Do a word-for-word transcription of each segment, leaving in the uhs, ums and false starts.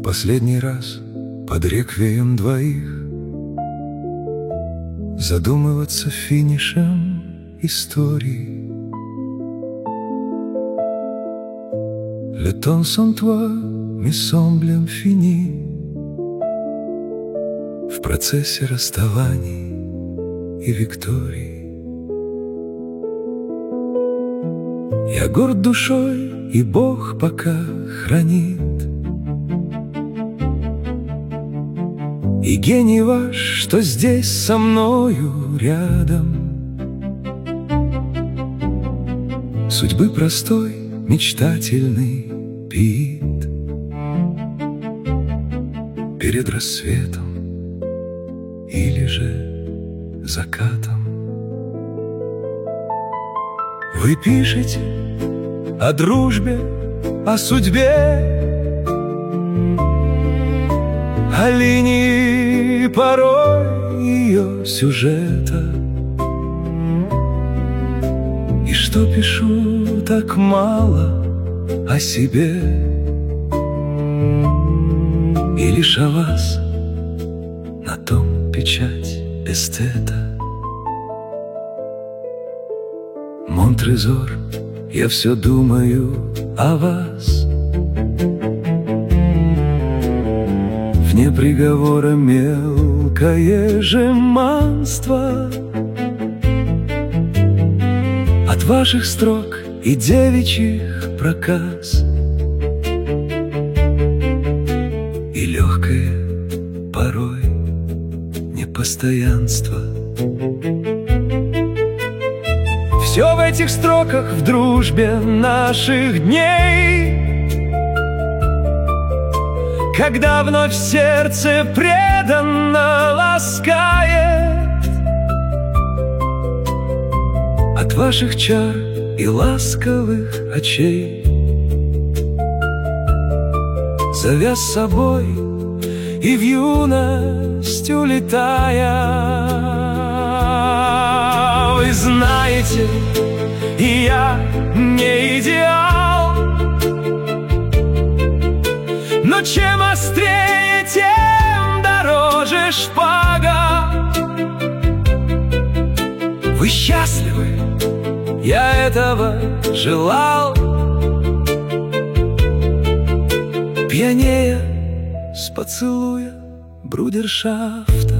последний раз под реквием двоих задумываться финишем истории. Le temps sans toi me semble infini. В процессе расставаний и викторий я горд душой, и Бог пока хранит. И гений ваш, что здесь со мною рядом, судьбы простой, мечтательный пит перед рассветом или же закатом. Вы пишете о дружбе, о судьбе, о линии порой ее сюжета. И что пишу так мало о себе, и лишь о вас на том печать эстета. Мон трезор, я все думаю о вас. Вне приговора мелкое жеманство от ваших строк и девичьих проказ, и легкое порой непостоянство. Все в этих строках в дружбе наших дней, когда вновь сердце преданно ласкает от ваших чар и ласковых очей, зовя с собой и в юность улетая. Вы знаете, и я не идеал, но чем острее, тем дороже шпага. Вы счастливы, я этого желал, пьянея с поцелуя брудершафта.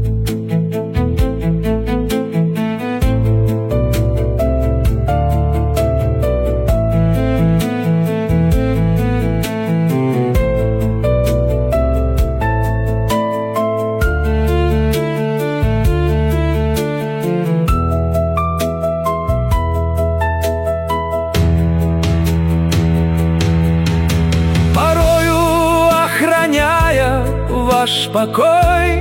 Ваш покой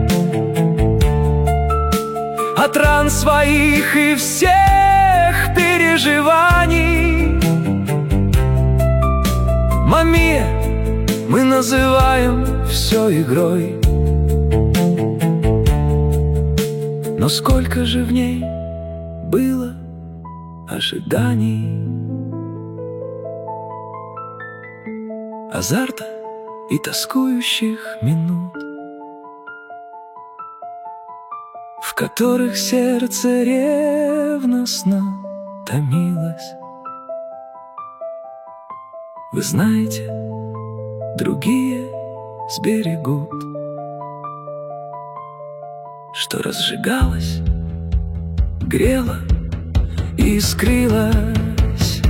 от ран своих и всех переживаний, маме, мы называем все игрой. Но сколько же в ней было ожиданий, азарта и тоскующих минут, в которых сердце ревностно томилось. Вы знаете, другие сберегут, что разжигалось, грело и искрилось.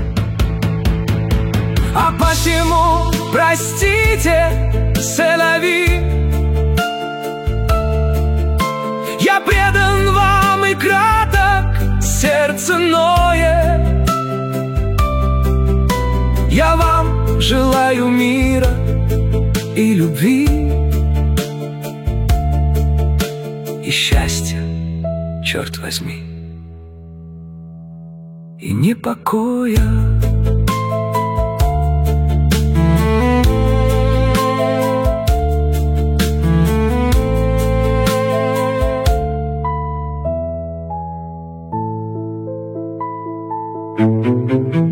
А посему простите, c'est la vie. Я предан вам и краток, сердце ноет. Я вам желаю мира и любви, и счастья, черт возьми, и непокоя. Thank you.